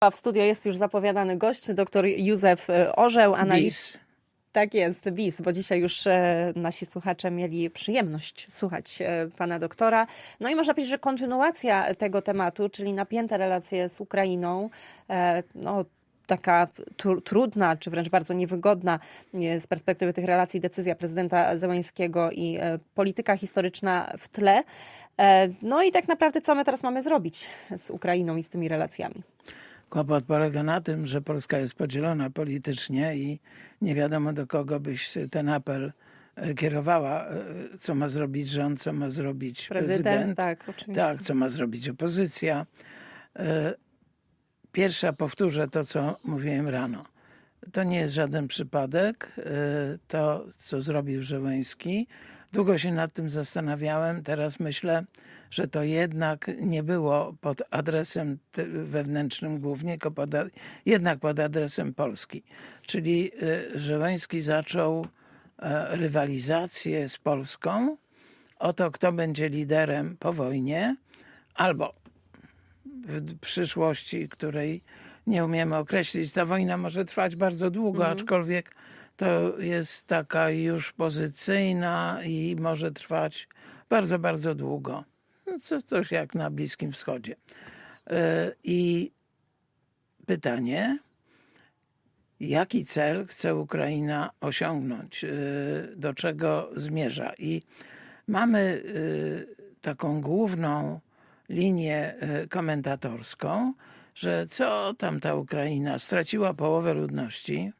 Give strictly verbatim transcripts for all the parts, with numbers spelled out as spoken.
A w studio jest już zapowiadany gość, dr Józef Orzeł, analiz. Tak jest, B I S, bo dzisiaj już e, nasi słuchacze mieli przyjemność słuchać e, pana doktora. No i można powiedzieć, że kontynuacja tego tematu, czyli napięte relacje z Ukrainą, e, no taka tr trudna, czy wręcz bardzo niewygodna e, z perspektywy tych relacji decyzja prezydenta Zełenskiego i e, polityka historyczna w tle. E, no i tak naprawdę co my teraz mamy zrobić z Ukrainą i z tymi relacjami? Kłopot polega na tym, że Polska jest podzielona politycznie i nie wiadomo, do kogo byś ten apel kierowała, co ma zrobić rząd, co ma zrobić prezydent, prezydent tak, oczywiście. Tak, co ma zrobić opozycja. Pierwsza, powtórzę to, co mówiłem rano. To nie jest żaden przypadek, to, co zrobił Zełenski. Długo się nad tym zastanawiałem. Teraz myślę, że to jednak nie było pod adresem wewnętrznym głównie, tylko pod, jednak pod adresem Polski. Czyli Zełenski zaczął rywalizację z Polską o to, kto będzie liderem po wojnie, albo w przyszłości, której nie umiemy określić. Ta wojna może trwać bardzo długo, mm. aczkolwiek to jest taka już pozycyjna i może trwać bardzo, bardzo długo. No, co, coś jak na Bliskim Wschodzie. I pytanie, jaki cel chce Ukraina osiągnąć? Do czego zmierza? I mamy taką główną linię komentatorską, że co tam ta Ukraina straciła połowę ludności,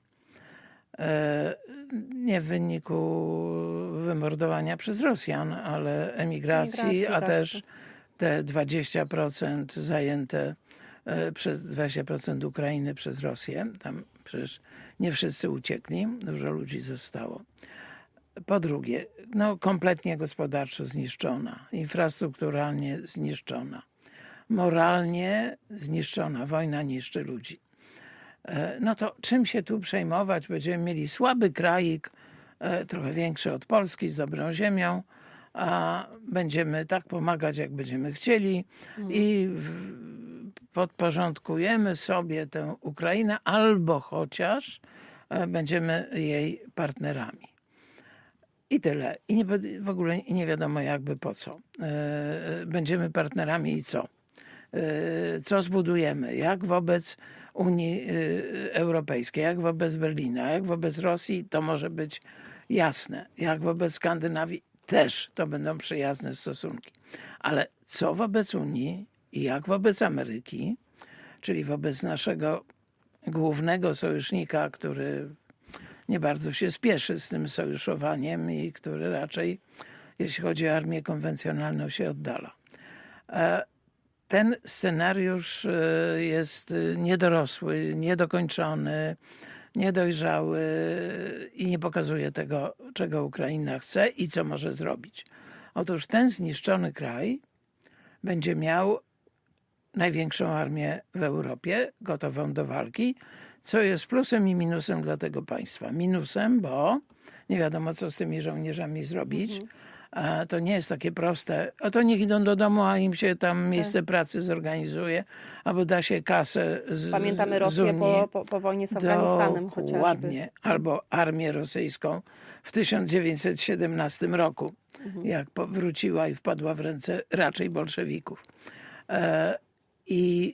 nie w wyniku wymordowania przez Rosjan, ale emigracji, Emigracji, a tak. też te dwadzieścia procent zajęte przez dwadzieścia procent Ukrainy przez Rosję. Tam przecież nie wszyscy uciekli, dużo ludzi zostało. Po drugie, no kompletnie gospodarczo zniszczona, infrastrukturalnie zniszczona, moralnie zniszczona. Wojna niszczy ludzi. No to czym się tu przejmować? Będziemy mieli słaby kraik, trochę większy od Polski, z dobrą ziemią, a będziemy tak pomagać, jak będziemy chcieli mm. i podporządkujemy sobie tę Ukrainę, albo chociaż będziemy jej partnerami. I tyle. I nie, w ogóle nie wiadomo jakby po co. Będziemy partnerami i co? Co zbudujemy? Jak wobec Unii Europejskiej, jak wobec Berlina, jak wobec Rosji, to może być jasne. Jak wobec Skandynawii też to będą przyjazne stosunki. Ale co wobec Unii i jak wobec Ameryki, czyli wobec naszego głównego sojusznika, który nie bardzo się spieszy z tym sojuszowaniem i który raczej, jeśli chodzi o armię konwencjonalną, się oddala. Ten scenariusz jest niedorosły, niedokończony, niedojrzały i nie pokazuje tego, czego Ukraina chce i co może zrobić. Otóż ten zniszczony kraj będzie miał największą armię w Europie, gotową do walki, co jest plusem i minusem dla tego państwa. Minusem, bo nie wiadomo, co z tymi żołnierzami zrobić. Mhm. A to nie jest takie proste. O to niech idą do domu, a im się tam miejsce tak. pracy zorganizuje, albo da się kasę z Pamiętamy Rosję po, po, po wojnie z Afganistanem chociażby. Dokładnie. Albo armię rosyjską w tysiąc dziewięćset siedemnastym roku, mhm. jak wróciła i wpadła w ręce raczej bolszewików. E, I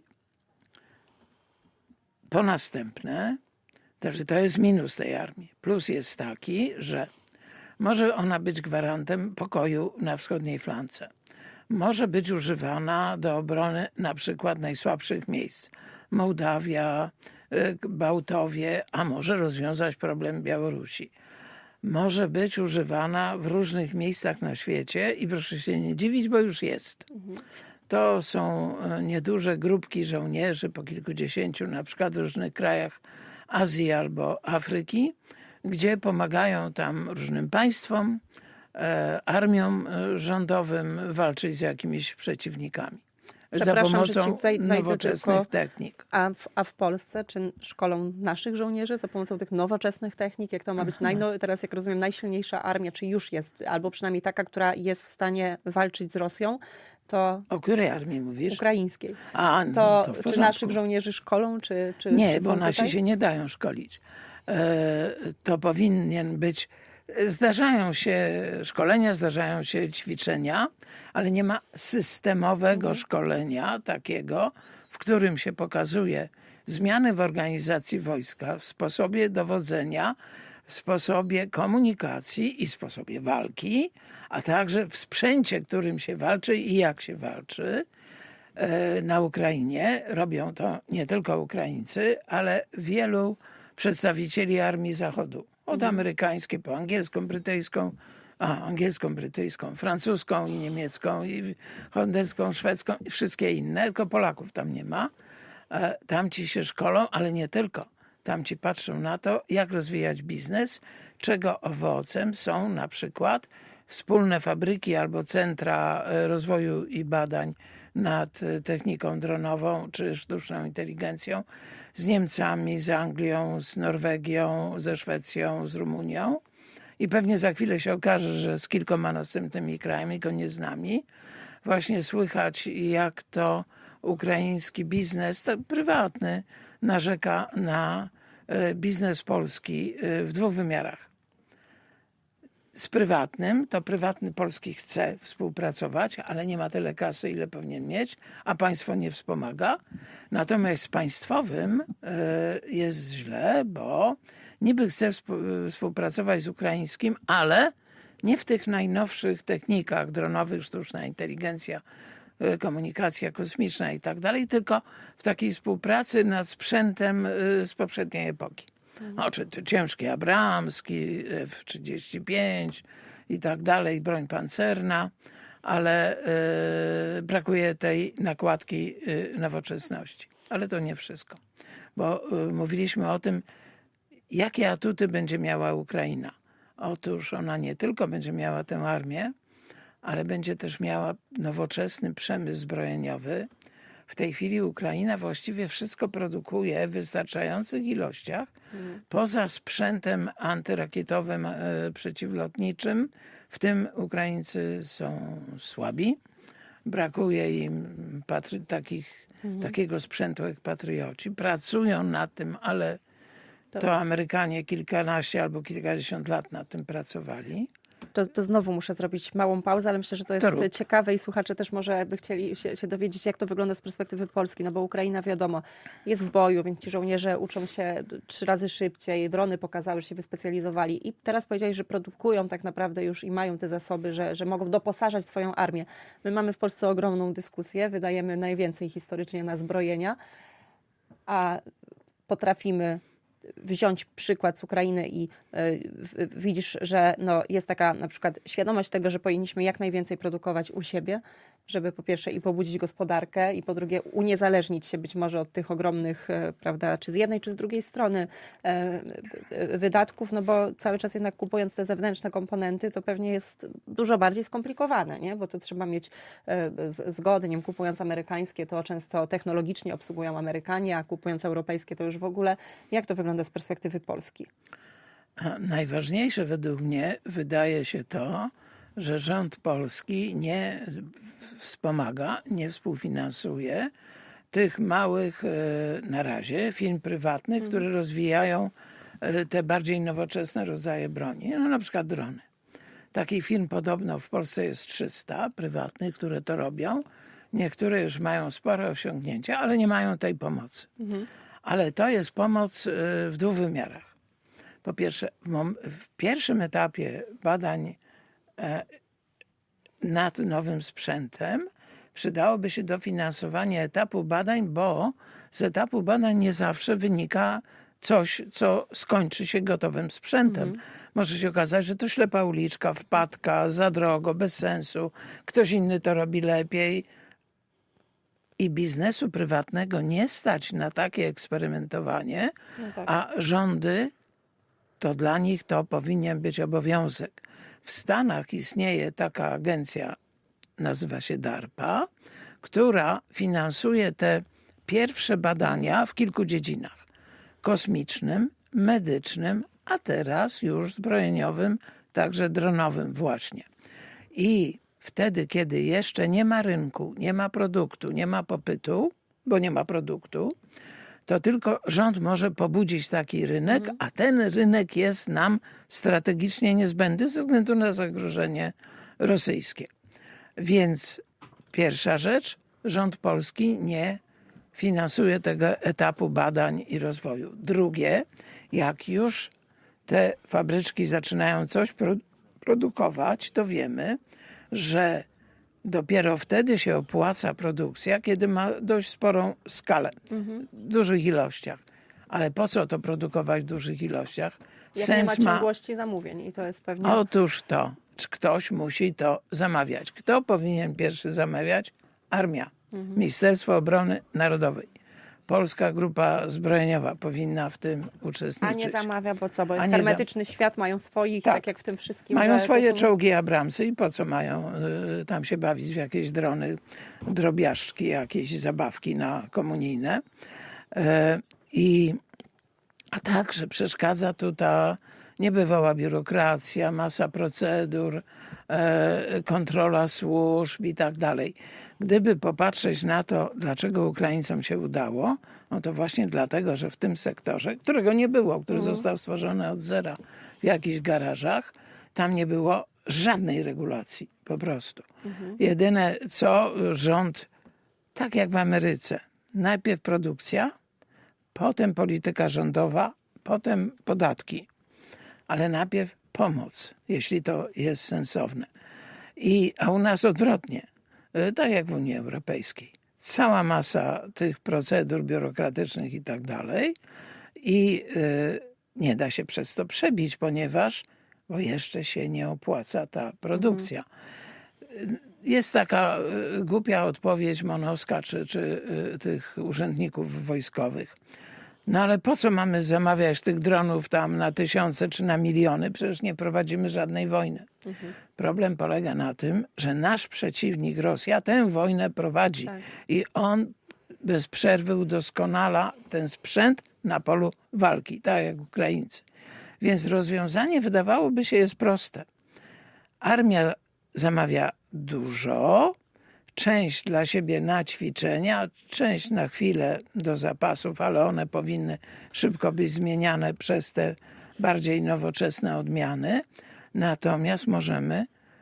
po następne, także to jest minus tej armii. Plus jest taki, że może ona być gwarantem pokoju na wschodniej flance. Może być używana do obrony na przykład najsłabszych miejsc. Mołdawia, Bałtowie, a może rozwiązać problem Białorusi. Może być używana w różnych miejscach na świecie i proszę się nie dziwić, bo już jest. To są nieduże grupki żołnierzy, po kilkudziesięciu na przykład w różnych krajach Azji albo Afryki, gdzie pomagają tam różnym państwom, e, armiom rządowym walczyć z jakimiś przeciwnikami. Za pomocą wej- nowoczesnych tylko, technik. A w, a w Polsce czy szkolą naszych żołnierzy za pomocą tych nowoczesnych technik? Jak to ma być najno, teraz, jak rozumiem, najsilniejsza armia, czy już jest, albo przynajmniej taka, która jest w stanie walczyć z Rosją, To O której armii mówisz? ukraińskiej. A, no, To, to w czy porządku. naszych żołnierzy szkolą, czy, czy Nie, czy bo są nasi tutaj? się nie dają szkolić. E, To powinien być... Zdarzają się szkolenia, zdarzają się ćwiczenia, ale nie ma systemowego szkolenia takiego, w którym się pokazuje zmiany w organizacji wojska, w sposobie dowodzenia, w sposobie komunikacji i sposobie walki, a także w sprzęcie, którym się walczy i jak się walczy. E, Na Ukrainie robią to nie tylko Ukraińcy, ale wielu przedstawicieli Armii Zachodu. Od amerykańskiej po angielską, brytyjską, a angielską, brytyjską, francuską i niemiecką, i holenderską, szwedzką i wszystkie inne, tylko Polaków tam nie ma. E, Tam ci się szkolą, ale nie tylko. Tam ci patrzą na to, jak rozwijać biznes, czego owocem są na przykład wspólne fabryki albo centra e, rozwoju i badań nad e, techniką dronową czy sztuczną inteligencją z Niemcami, z Anglią, z Norwegią, ze Szwecją, z Rumunią. I pewnie za chwilę się okaże, że z kilkoma następnymi krajami, tylko nie z nami, właśnie słychać, jak to ukraiński biznes, tak prywatny, narzeka na e, biznes polski e, w dwóch wymiarach. Z prywatnym, to prywatny polski chce współpracować, ale nie ma tyle kasy, ile powinien mieć, a państwo nie wspomaga. Natomiast z państwowym e, jest źle, bo niby chce współ- współpracować z ukraińskim, ale nie w tych najnowszych technikach dronowych, sztuczna inteligencja, e, komunikacja kosmiczna i tak dalej, tylko w takiej współpracy nad sprzętem e, z poprzedniej epoki. No, czy to ciężki abrahamski, F trzydzieści pięć i tak dalej, broń pancerna, ale e, brakuje tej nakładki e, nowoczesności. Ale to nie wszystko, bo e, mówiliśmy o tym, jakie atuty będzie miała Ukraina. Otóż ona nie tylko będzie miała tę armię, ale będzie też miała nowoczesny przemysł zbrojeniowy. W tej chwili Ukraina właściwie wszystko produkuje w wystarczających ilościach, poza sprzętem antyrakietowym, e, przeciwlotniczym. W tym Ukraińcy są słabi. Brakuje im patry- takich, takiego sprzętu jak patrioci. Pracują nad tym, ale to Amerykanie kilkanaście albo kilkadziesiąt lat nad tym pracowali. To, to znowu muszę zrobić małą pauzę, ale myślę, że to jest To rób. ciekawe i słuchacze też może by chcieli się, się dowiedzieć, jak to wygląda z perspektywy Polski, no bo Ukraina, wiadomo, jest w boju, więc ci żołnierze uczą się trzy razy szybciej, drony pokazały, że się wyspecjalizowali i teraz powiedzieli, że produkują tak naprawdę już i mają te zasoby, że, że mogą doposażać swoją armię. My mamy w Polsce ogromną dyskusję, wydajemy najwięcej historycznie na zbrojenia, a potrafimy wziąć przykład z Ukrainy i y, widzisz, że no, jest taka na przykład świadomość tego, że powinniśmy jak najwięcej produkować u siebie, żeby po pierwsze i pobudzić gospodarkę i po drugie uniezależnić się być może od tych ogromnych, e, prawda, czy z jednej, czy z drugiej strony e, e, wydatków, no bo cały czas jednak kupując te zewnętrzne komponenty, to pewnie jest dużo bardziej skomplikowane, nie? Bo to trzeba mieć e, z, zgody, nie wiem, kupując amerykańskie, to często technologicznie obsługują Amerykanie, a kupując europejskie, to już w ogóle. Jak to wygląda z perspektywy Polski? A najważniejsze według mnie wydaje się to, że rząd polski nie wspomaga, nie współfinansuje tych małych e, na razie firm prywatnych, mm. które rozwijają e, te bardziej nowoczesne rodzaje broni. No, na przykład drony. Takich firm podobno w Polsce jest trzysta prywatnych, które to robią. Niektóre już mają spore osiągnięcia, ale nie mają tej pomocy. Mm. Ale to jest pomoc e, w dwóch wymiarach. Po pierwsze, w, mom- w pierwszym etapie badań e, nad nowym sprzętem przydałoby się dofinansowanie etapu badań, bo z etapu badań nie zawsze wynika coś, co skończy się gotowym sprzętem. Mhm. Może się okazać, że to ślepa uliczka, wpadka, za drogo, bez sensu. Ktoś inny to robi lepiej. I biznesu prywatnego nie stać na takie eksperymentowanie, no tak. A rządy, to dla nich to powinien być obowiązek. W Stanach istnieje taka agencja, nazywa się DARPA, która finansuje te pierwsze badania w kilku dziedzinach. Kosmicznym, medycznym, a teraz już zbrojeniowym, także dronowym właśnie. I wtedy, kiedy jeszcze nie ma rynku, nie ma produktu, nie ma popytu, bo nie ma produktu, to tylko rząd może pobudzić taki rynek, mhm. a ten rynek jest nam strategicznie niezbędny ze względu na zagrożenie rosyjskie. Więc pierwsza rzecz, rząd polski nie finansuje tego etapu badań i rozwoju. Drugie, jak już te fabryczki zaczynają coś produkować, to wiemy, że dopiero wtedy się opłaca produkcja, kiedy ma dość sporą skalę, mhm. w dużych ilościach. Ale po co to produkować w dużych ilościach? Jak Sens nie ma ciągłości ma... zamówień i to jest pewnie... Otóż to. Ktoś musi to zamawiać. Kto powinien pierwszy zamawiać? Armia. Mhm. Ministerstwo Obrony Narodowej. Polska Grupa Zbrojeniowa powinna w tym uczestniczyć. A nie zamawia, bo co? Bo jest hermetyczny za... świat, mają swoich, tak. tak jak w tym wszystkim. Mają swoje są... czołgi Abramsy i po co mają y, tam się bawić w jakieś drony, drobiażdżki, jakieś zabawki na komunijne. Y, i, a także przeszkadza tu ta niebywała biurokracja, masa procedur, y, kontrola służb i tak dalej. Gdyby popatrzeć na to, dlaczego Ukraińcom się udało, no to właśnie dlatego, że w tym sektorze, którego nie było, który mhm. został stworzony od zera w jakichś garażach, tam nie było żadnej regulacji, po prostu. Mhm. Jedyne co rząd, tak jak w Ameryce, najpierw produkcja, potem polityka rządowa, potem podatki, ale najpierw pomoc, jeśli to jest sensowne. I, a u nas odwrotnie. Tak jak w Unii Europejskiej. Cała masa tych procedur biurokratycznych i tak dalej i y, nie da się przez to przebić, ponieważ bo jeszcze się nie opłaca ta produkcja. Mhm. Jest taka y, głupia odpowiedź Monowska czy, czy y, tych urzędników wojskowych. No ale po co mamy zamawiać tych dronów tam na tysiące czy na miliony? Przecież nie prowadzimy żadnej wojny. Mhm. Problem polega na tym, że nasz przeciwnik Rosja tę wojnę prowadzi tak. i on bez przerwy udoskonala ten sprzęt na polu walki, tak jak Ukraińcy. Więc rozwiązanie wydawałoby się jest proste. Armia zamawia dużo, część dla siebie na ćwiczenia, część na chwilę do zapasów, ale one powinny szybko być zmieniane przez te bardziej nowoczesne odmiany. Natomiast możemy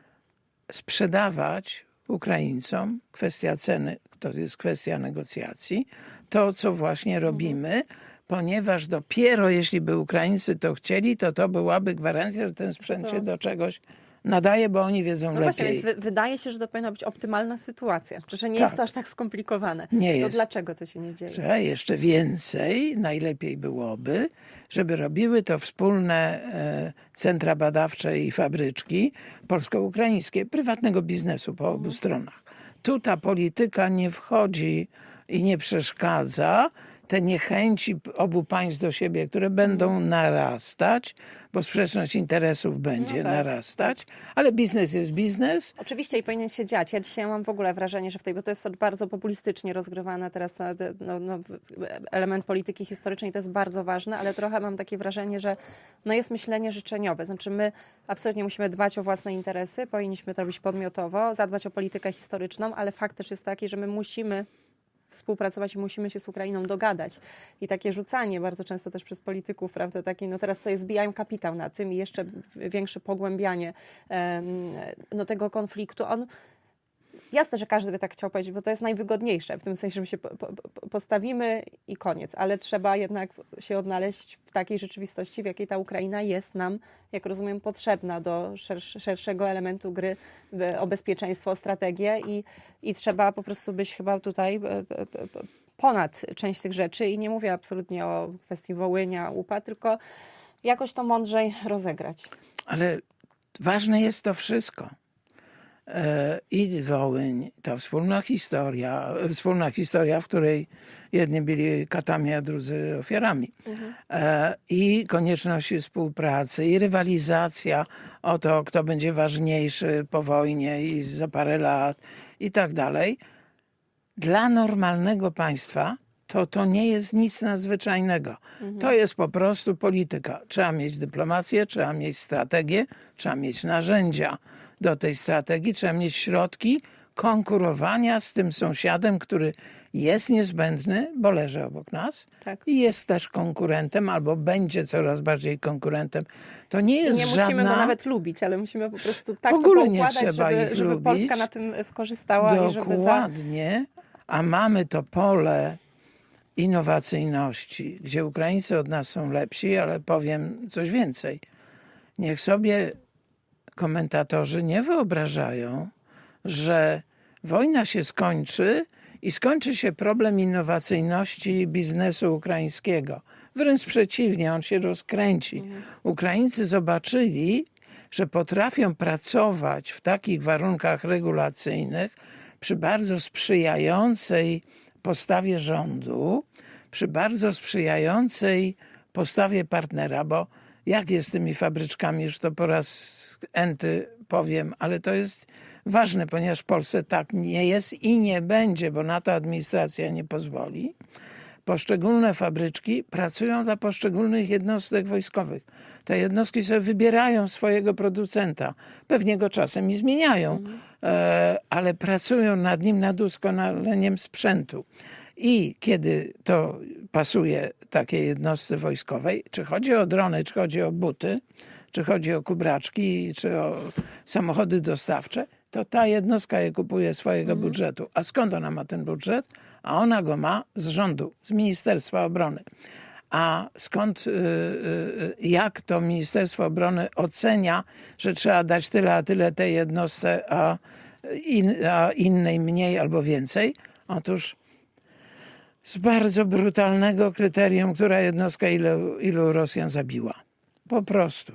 sprzedawać Ukraińcom, kwestia ceny, to jest kwestia negocjacji, to co właśnie robimy, mhm. ponieważ dopiero jeśli by Ukraińcy to chcieli, to to byłaby gwarancja, że ten sprzęt to... się do czegoś nadaje, bo oni wiedzą no lepiej. Właśnie, więc wy, wydaje się, że to powinna być optymalna sytuacja. Że nie tak. jest to aż tak skomplikowane. Nie to jest. Dlaczego to się nie dzieje? Że jeszcze więcej, najlepiej byłoby, żeby robiły to wspólne e, centra badawcze i fabryczki polsko-ukraińskie, prywatnego biznesu po obu mhm. stronach. Tu ta polityka nie wchodzi i nie przeszkadza. Te niechęci obu państw do siebie, które będą narastać, bo sprzeczność interesów będzie no tak. narastać, ale biznes jest biznes. Oczywiście i powinien się dziać. Ja dzisiaj mam w ogóle wrażenie, że w tej, bo to jest bardzo populistycznie rozgrywane teraz no, no, element polityki historycznej, to jest bardzo ważne, ale trochę mam takie wrażenie, że no, jest myślenie życzeniowe. Znaczy my absolutnie musimy dbać o własne interesy, powinniśmy to robić podmiotowo, zadbać o politykę historyczną, ale fakt też jest taki, że my musimy współpracować i musimy się z Ukrainą dogadać. I takie rzucanie bardzo często też przez polityków, prawda, takie, no teraz sobie zbijają kapitał na tym i jeszcze większe pogłębianie no, tego konfliktu. On, jasne, że każdy by tak chciał powiedzieć, bo to jest najwygodniejsze, w tym sensie, że my się po, po, postawimy i koniec, ale trzeba jednak się odnaleźć w takiej rzeczywistości, w jakiej ta Ukraina jest nam, jak rozumiem, potrzebna do szersz, szerszego elementu gry o bezpieczeństwo, o strategię i, i trzeba po prostu być chyba tutaj ponad część tych rzeczy i nie mówię absolutnie o kwestii Wołynia, łupa, tylko jakoś to mądrzej rozegrać. Ale ważne jest to wszystko. I Wołyń, ta wspólna historia, wspólna historia, w której jedni byli katami, a drudzy ofiarami. Mhm. I konieczność współpracy, i rywalizacja o to, kto będzie ważniejszy po wojnie i za parę lat i tak dalej. Dla normalnego państwa to, to nie jest nic nadzwyczajnego. Mhm. To jest po prostu polityka. Trzeba mieć dyplomację, trzeba mieć strategię, trzeba mieć narzędzia do tej strategii. Trzeba mieć środki konkurowania z tym sąsiadem, który jest niezbędny, bo leży obok nas Tak. i jest też konkurentem, albo będzie coraz bardziej konkurentem. To nie jest I nie żadna... musimy go nawet lubić, ale musimy po prostu tak W ogóle to nie poukładać, trzeba żeby, ich żeby lubić. Polska na tym skorzystała i żeby za... Dokładnie. A mamy to pole innowacyjności, gdzie Ukraińcy od nas są lepsi, ale powiem coś więcej. Niech sobie komentatorzy nie wyobrażają, że wojna się skończy i skończy się problem innowacyjności biznesu ukraińskiego. Wręcz przeciwnie, on się rozkręci. Mhm. Ukraińcy zobaczyli, że potrafią pracować w takich warunkach regulacyjnych przy bardzo sprzyjającej postawie rządu, przy bardzo sprzyjającej postawie partnera, bo jak jest z tymi fabryczkami, już to po raz enty powiem, ale to jest ważne, ponieważ w Polsce tak nie jest i nie będzie, bo na to administracja nie pozwoli. Poszczególne fabryczki pracują dla poszczególnych jednostek wojskowych. Te jednostki sobie wybierają swojego producenta. Pewnie go czasem i zmieniają, mhm. ale pracują nad nim, nad udoskonaleniem sprzętu. I kiedy to pasuje takiej jednostce wojskowej, czy chodzi o drony, czy chodzi o buty, czy chodzi o kubraczki, czy o samochody dostawcze, to ta jednostka je kupuje swojego mhm. budżetu. A skąd ona ma ten budżet? A ona go ma z rządu, z Ministerstwa Obrony. A skąd, jak to Ministerstwo Obrony ocenia, że trzeba dać tyle, a tyle tej jednostce, a, in, a innej mniej albo więcej? Otóż z bardzo brutalnego kryterium, która jednostka ilu, ilu Rosjan zabiła. Po prostu.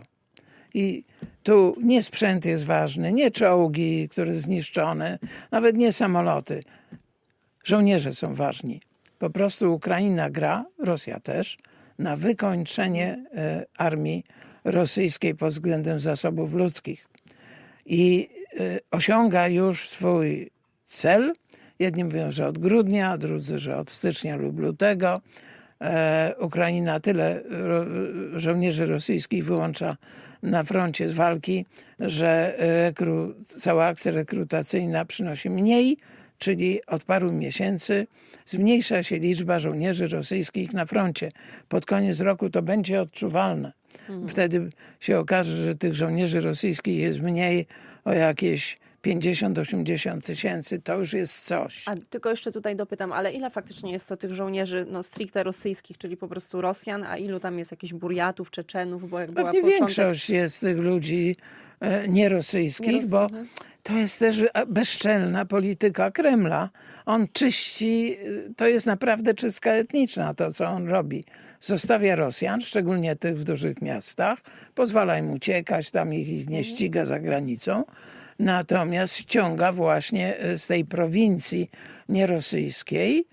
I tu nie sprzęt jest ważny, nie czołgi, które zniszczone, nawet nie samoloty. Żołnierze są ważni. Po prostu Ukraina gra, Rosja też, na wykończenie armii rosyjskiej pod względem zasobów ludzkich. I osiąga już swój cel. Jedni mówią, że od grudnia, drudzy, że od stycznia lub lutego. Ukraina tyle żołnierzy rosyjskich wyłącza na froncie z walki, że rekru, cała akcja rekrutacyjna przynosi mniej, czyli od paru miesięcy zmniejsza się liczba żołnierzy rosyjskich na froncie. Pod koniec roku to będzie odczuwalne. Mhm. Wtedy się okaże, że tych żołnierzy rosyjskich jest mniej o jakieś pięćdziesiąt do osiemdziesięciu tysięcy, to już jest coś. A tylko jeszcze tutaj dopytam, ale ile faktycznie jest to tych żołnierzy no, stricte rosyjskich, czyli po prostu Rosjan, a ilu tam jest jakichś Burjatów, Czeczenów? Bo jak Pewnie była początek... większość jest tych ludzi e, nierosyjskich, bo to jest też bezczelna polityka Kremla. On czyści, to jest naprawdę czystka etniczna to, co on robi. Zostawia Rosjan, szczególnie tych w dużych miastach, pozwala im uciekać, tam ich, ich nie ściga za granicą. Natomiast ściąga właśnie z tej prowincji nierosyjskiej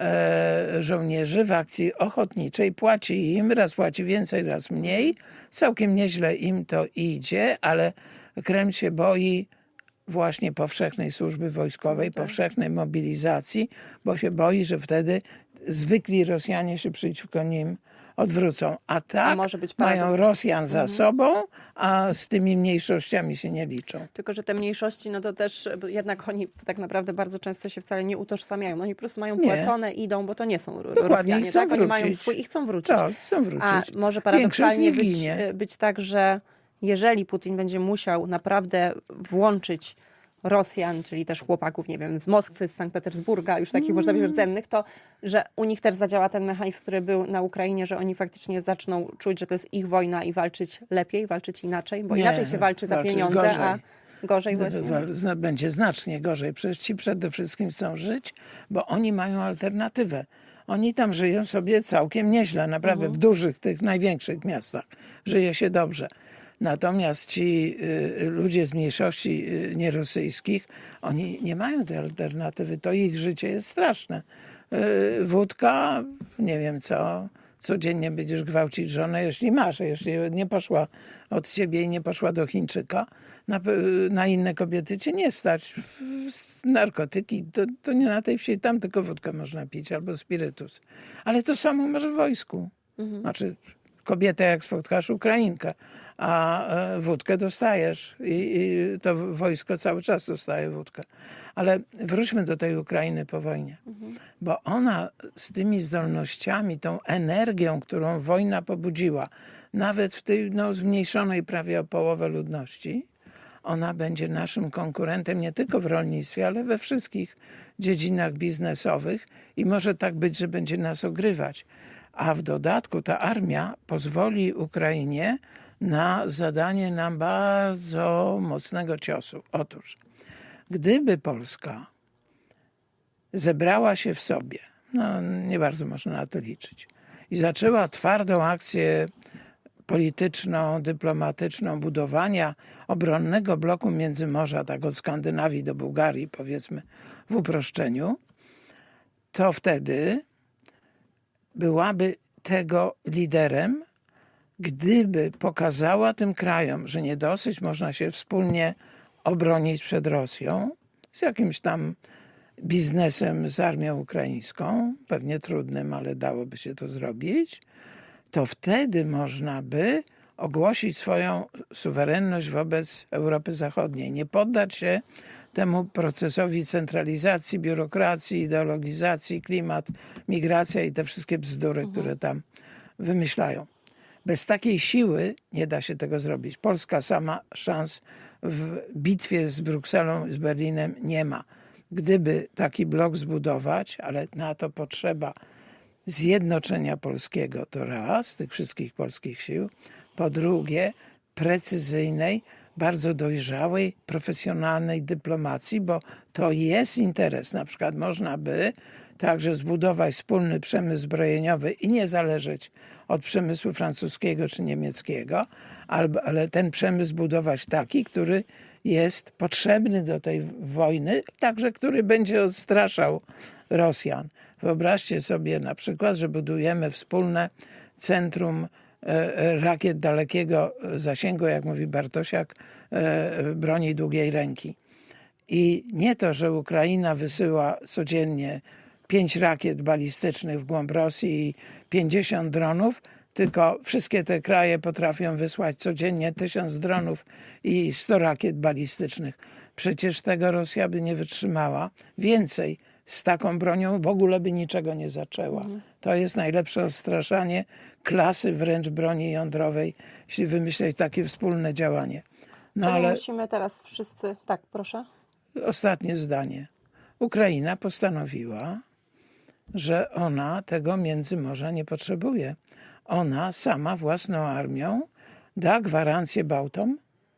e, żołnierzy w akcji ochotniczej. Płaci im, raz płaci więcej, raz mniej. Całkiem nieźle im to idzie, ale Kreml się boi właśnie powszechnej służby wojskowej, no tak. powszechnej mobilizacji, bo się boi, że wtedy zwykli Rosjanie się przeciwko nim odwrócą. A tak a może być mają Rosjan za mhm. sobą, a z tymi mniejszościami się nie liczą. Tylko, że te mniejszości, no to też jednak oni tak naprawdę bardzo często się wcale nie utożsamiają. Oni po prostu mają płacone, nie. idą, bo to nie są Dokładnie, Rosjanie. chcą tak? wrócić. Oni mają swój i chcą wrócić. Tak, chcą wrócić. A może paradoksalnie być, być tak, że jeżeli Putin będzie musiał naprawdę włączyć Rosjan, czyli też chłopaków, nie wiem, z Moskwy, z Sankt Petersburga, już takich mm. można powiedzieć rdzennych, to że u nich też zadziała ten mechanizm, który był na Ukrainie, że oni faktycznie zaczną czuć, że to jest ich wojna i walczyć lepiej, walczyć inaczej, bo nie, inaczej się walczy za pieniądze, gorzej. a gorzej właśnie. Będzie znacznie gorzej. Przecież ci przede wszystkim chcą żyć, bo oni mają alternatywę. Oni tam żyją sobie całkiem nieźle, naprawdę mhm. w dużych, tych największych miastach. Żyje się dobrze. Natomiast ci y, ludzie z mniejszości y, nierosyjskich, oni nie mają tej alternatywy. To ich życie jest straszne. Y, wódka, nie wiem co, codziennie będziesz gwałcić żonę, jeśli masz, jeśli nie poszła od ciebie i nie poszła do Chińczyka. Na, na inne kobiety cię nie stać. Narkotyki, to, to nie na tej wsi, tam tylko wódkę można pić albo spirytus. Ale to samo masz w wojsku. Mhm. Znaczy, kobietę jak spotkasz Ukrainkę, a wódkę dostajesz i, i to wojsko cały czas dostaje wódkę. Ale wróćmy do tej Ukrainy po wojnie, mhm. bo ona z tymi zdolnościami, tą energią, którą wojna pobudziła, nawet w tej no, zmniejszonej prawie o połowę ludności, ona będzie naszym konkurentem nie tylko w rolnictwie, ale we wszystkich dziedzinach biznesowych i może tak być, że będzie nas ogrywać. A w dodatku ta armia pozwoli Ukrainie na zadanie nam bardzo mocnego ciosu. Otóż, gdyby Polska zebrała się w sobie, no nie bardzo można na to liczyć, i zaczęła twardą akcję polityczną, dyplomatyczną budowania obronnego bloku Międzymorza, tak od Skandynawii do Bułgarii, powiedzmy w uproszczeniu, to wtedy byłaby tego liderem, gdyby pokazała tym krajom, że nie dosyć można się wspólnie obronić przed Rosją z jakimś tam biznesem z armią ukraińską, pewnie trudnym, ale dałoby się to zrobić, to wtedy można by ogłosić swoją suwerenność wobec Europy Zachodniej. Nie poddać się temu procesowi centralizacji, biurokracji, ideologizacji, klimat, migracja i te wszystkie bzdury, mhm. które tam wymyślają. Bez takiej siły nie da się tego zrobić. Polska sama szans w bitwie z Brukselą i z Berlinem nie ma. Gdyby taki blok zbudować, ale na to potrzeba zjednoczenia polskiego, to raz, tych wszystkich polskich sił, po drugie precyzyjnej, bardzo dojrzałej, profesjonalnej dyplomacji, bo to jest interes. Na przykład można by także zbudować wspólny przemysł zbrojeniowy i nie zależeć od przemysłu francuskiego czy niemieckiego, ale ten przemysł budować taki, który jest potrzebny do tej wojny, także który będzie odstraszał Rosjan. Wyobraźcie sobie na przykład, że budujemy wspólne centrum rakiet dalekiego zasięgu, jak mówi Bartosiak, broni długiej ręki. I nie to, że Ukraina wysyła codziennie pięć rakiet balistycznych w głąb Rosji i pięćdziesiąt dronów, tylko wszystkie te kraje potrafią wysłać codziennie tysiąc dronów i sto rakiet balistycznych. Przecież tego Rosja by nie wytrzymała. Więcej, z taką bronią w ogóle by niczego nie zaczęła. Mhm. To jest najlepsze odstraszanie klasy wręcz broni jądrowej, jeśli wymyśleć takie wspólne działanie. No ale musimy teraz wszyscy... Tak, proszę. Ostatnie zdanie. Ukraina postanowiła, że ona tego Międzymorza nie potrzebuje. Ona sama własną armią da gwarancję Bałtom.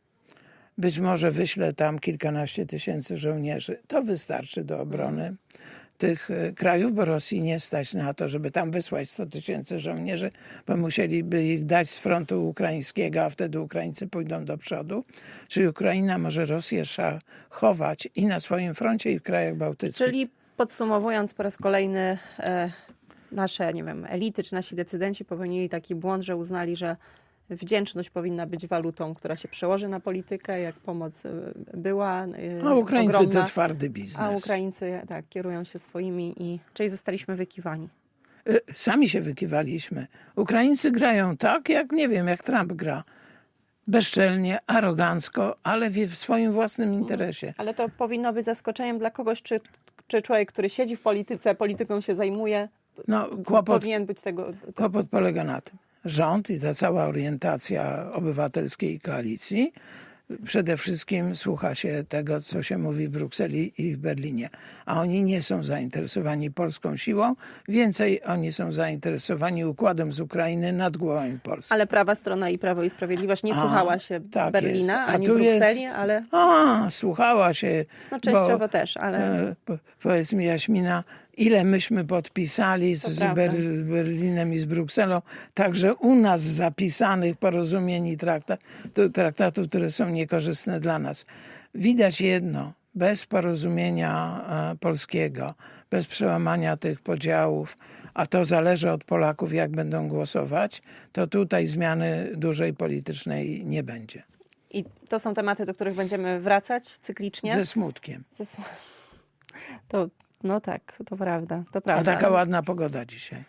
Być może wyśle tam kilkanaście tysięcy żołnierzy. To wystarczy do obrony tych krajów, bo Rosji nie stać na to, żeby tam wysłać sto tysięcy żołnierzy, bo musieliby ich dać z frontu ukraińskiego, a wtedy Ukraińcy pójdą do przodu. Czyli Ukraina może Rosję szachować i na swoim froncie, i w krajach bałtyckich. Czyli podsumowując po raz kolejny, e, nasze, nie wiem, elity czy nasi decydenci popełnili taki błąd, że uznali, że wdzięczność powinna być walutą, która się przełoży na politykę, jak pomoc była A Ukraińcy ogromna, to twardy biznes. A Ukraińcy tak, kierują się swoimi, i czyli zostaliśmy wykiwani. Sami się wykiwaliśmy. Ukraińcy grają tak, jak nie wiem, jak Trump gra. Bezczelnie, arogancko, ale w swoim własnym interesie. Ale to powinno być zaskoczeniem dla kogoś, czy, czy człowiek, który siedzi w polityce, polityką się zajmuje, no, kłopot, powinien być tego... Kłopot polega na tym. Rząd i ta cała orientacja obywatelskiej koalicji przede wszystkim słucha się tego, co się mówi w Brukseli i w Berlinie. A oni nie są zainteresowani polską siłą. Więcej oni są zainteresowani układem z Ukrainy nad głowami Polski. Ale prawa strona i Prawo i Sprawiedliwość nie a, słuchała się tak Berlina, jest. ani Brukseli, jest... ale... A, słuchała się. No częściowo bo, też, ale... E, po, powiedz mi, Jaśmina, ile myśmy podpisali z, z Ber- Berlinem i z Brukselą, także u nas zapisanych porozumień i traktat, traktatów, które są niekorzystne dla nas. Widać jedno, bez porozumienia polskiego, bez przełamania tych podziałów, a to zależy od Polaków, jak będą głosować, to tutaj zmiany dużej politycznej nie będzie. I to są tematy, do których będziemy wracać cyklicznie? Ze smutkiem. Ze sm- to No tak, to prawda, to prawda. A taka ładna pogoda dzisiaj.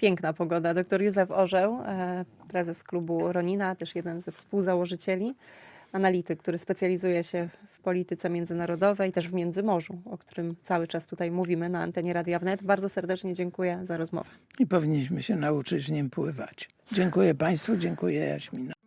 piękna pogoda. Doktor Józef Orzeł, e, prezes klubu Ronina, też jeden ze współzałożycieli, analityk, który specjalizuje się w polityce międzynarodowej, też w Międzymorzu, o którym cały czas tutaj mówimy na antenie Radia Wnet. Bardzo serdecznie dziękuję za rozmowę. I powinniśmy się nauczyć w nim pływać. Dziękuję Państwu, dziękuję Jaśmina.